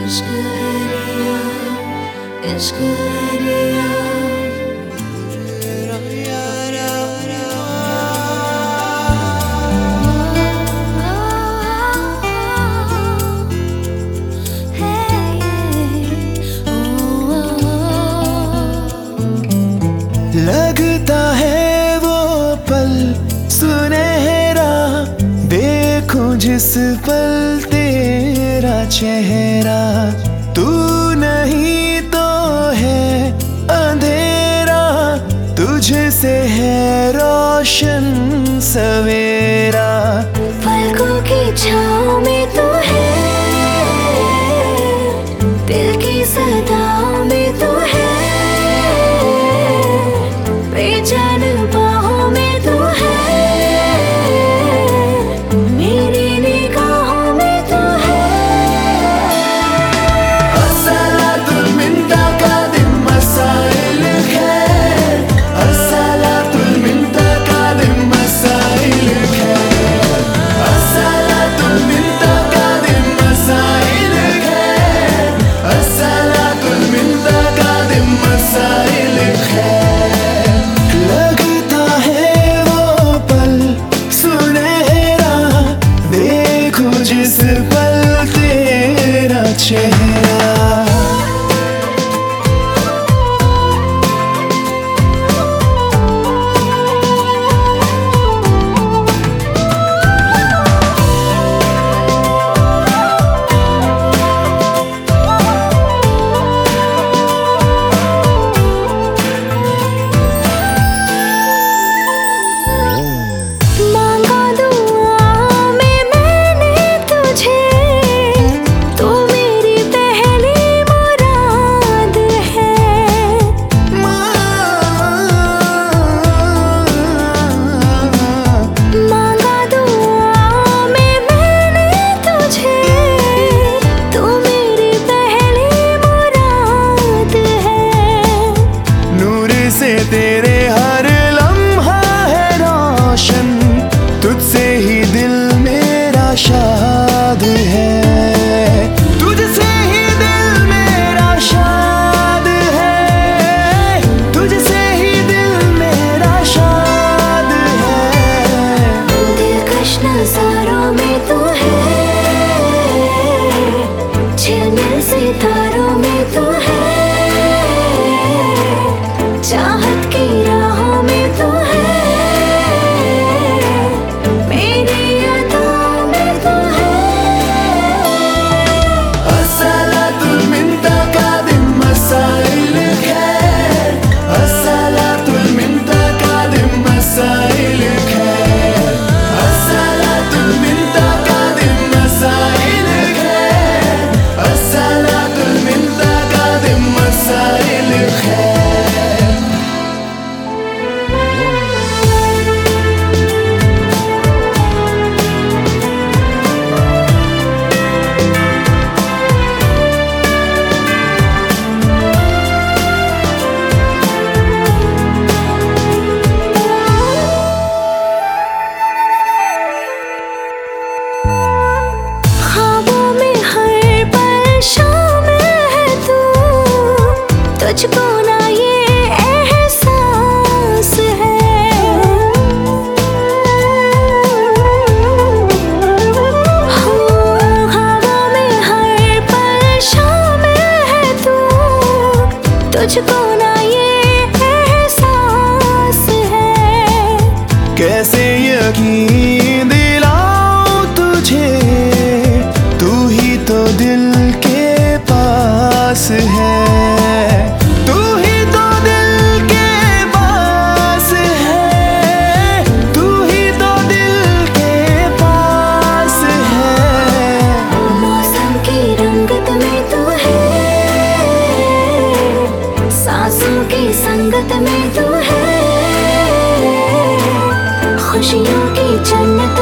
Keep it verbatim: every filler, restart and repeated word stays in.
इश्क है रिया, इश्क है रिया। लगता है वो पल सुनहरा, देखूं जिस पल तेरा चेहरा। तू नहीं तो है अंधेरा, तुझसे है रोशन सवेरा। पलकों की छाँव में तू है, दिल की सदाओं में तू है, बेचैन बाहों में तू है, मेरी निगाहों में तू है। अस्सलातुल मिन तकादिम मसाइल खैर, अस्सलातुल मिन तकादिम मसाइल खैर, अस्सलातुल मिन तकादिम मसाइल खैर, अस्सलातुल मिन तकादिम मसाइल खैर। लगता है वो पल सुनहरा, देखो जिस पल तेरा चेहरा। तेरे हर लम्हा है रोशन, तुझसे ही दिल मेरा शाद है, तुझसे ही दिल मेरा शाद है, तुझसे ही दिल मेरा शाद है। दिलकश नज़ारों में तू है, झिलमिल सितारों में तू है, चाहत की राहों में तू है, मेरी अदाओं में तू है। अस्सलातुल मिन तकादिम मसाइल खैर, अस्सलातुल मिन तकादिम मसाइल खैर, अस्सलातुल मिन तकादिम मसाइल खैर, अस्सलातुल मिन तकादिम मसाइल खैर। तुझको ना ये एहसास है, हवा में हर पल शामिल है तू, तुझको ना ये एहसास है। कैसे यकीन दिलाऊं तुझे, तू ही तो दिल के पास है, तू ही तो दिल के पास है, तू ही तो दिल के पास है। मौसम की रंगत में तू है, सांसों की संगत में तू है, खुशियों की जन्नत